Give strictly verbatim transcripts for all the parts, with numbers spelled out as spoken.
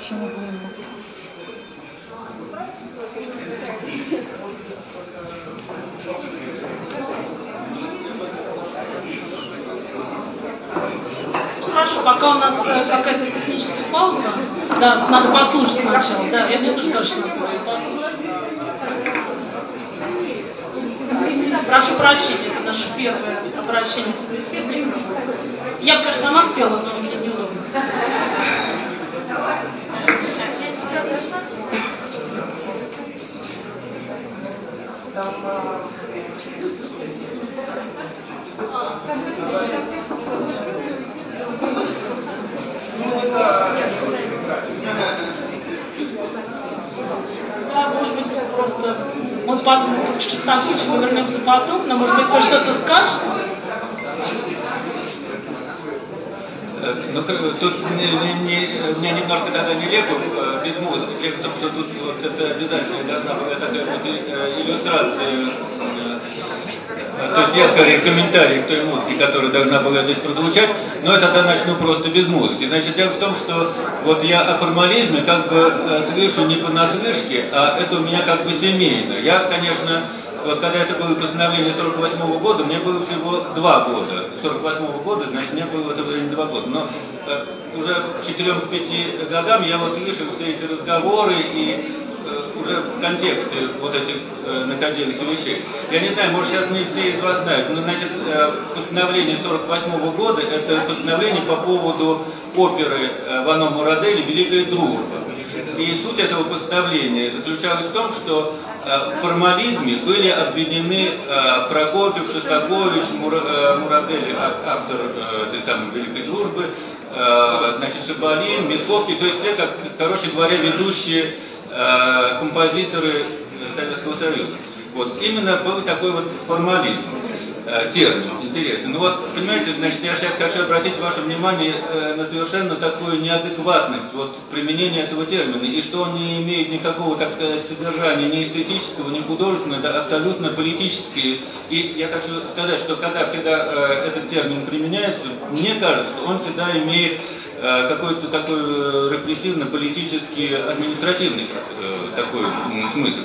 Почему глубоко? Хорошо, пока у нас э, какая-то техническая пауза, да, надо послушать сначала, да, я мне тоже кажется, надо послушать. Прошу прощения, это наше первое обращение с собеседником. Я бы, конечно, сама спела, но мне неудобно. Да, может быть, просто он подумал, что в таком случае мы вернемся потом, но, может быть, вы что-то скажете? Ну, тут мне, мне, мне немножко тогда нелепо, без музыки, потому что тут вот это обязательно должна была такая вот иллюстрация, то есть я скорее комментарий к той музыке, которая должна была здесь прозвучать, но это тогда начну просто без музыки. Значит, дело в том, что вот я о формализме как бы слышу не понаслышке, а это у меня как бы семейно. Я, конечно, вот когда это было постановление сорок восьмого года, мне было всего два года. сорок восьмого года, значит, мне было в это время два года. Но э, уже к четырем-пяти годам я вот слышал все эти разговоры и э, уже в контексте вот этих э, находившихся вещей. Я не знаю, может, сейчас не все из вас знают, но, значит, э, постановление сорок восьмого года, это постановление по поводу оперы э, Вано Мурадели «Великая дружба». И суть этого постановления заключалась в том, что э, в формализме были обвинены э, Прокофьев, Шостакович, Мур, э, Мурадели, автор э, этой самой «Великой дружбы», э, значит, Шабалин, Мисковский, то есть все, как, короче говоря, ведущие э, композиторы Советского Союза. Вот именно был такой вот формализм, э, термин, интересный. Ну вот, понимаете, значит, я сейчас хочу обратить ваше внимание э, на совершенно такую неадекватность вот применения этого термина, и что он не имеет никакого, так сказать, содержания ни эстетического, ни художественного, это абсолютно политический. И я хочу сказать, что когда всегда э, этот термин применяется, мне кажется, он всегда имеет э, какой-то такой репрессивно-политический, административный э, такой м, смысл.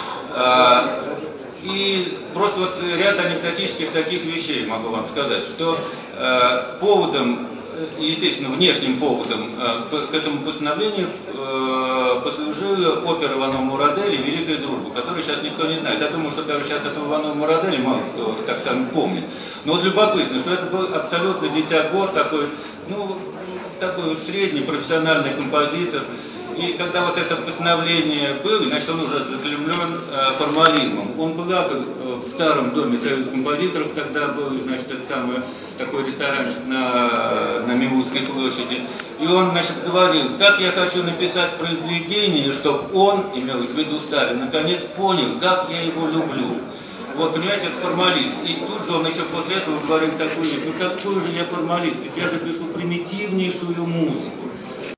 А, и просто вот ряд анекдотических таких вещей могу вам сказать, что э, поводом, естественно, внешним поводом э, к этому постановлению э, послужила опера Вано Мурадели «Великая дружба», которую сейчас никто не знает. Я думаю, что даже сейчас этого Вано Мурадели мало кто так сам помнит. Но вот любопытно, что это был абсолютно дитя-год, такой, ну, такой вот средний профессиональный композитор. И когда вот это постановление было, значит, он уже заклеймлен э, формализмом. Он был э, в старом доме союза композиторов, тогда был, значит, это самый такой ресторанчик на, на Милутской площади. И он, значит, говорил, как я хочу написать произведение, чтобы он, имелось в виду Сталин, наконец понял, как я его люблю. Вот, понимаете, это формалист. И тут же он еще после этого говорил такую вещь, ну какой же я формалист, ведь я же пишу примитивнейшую музыку.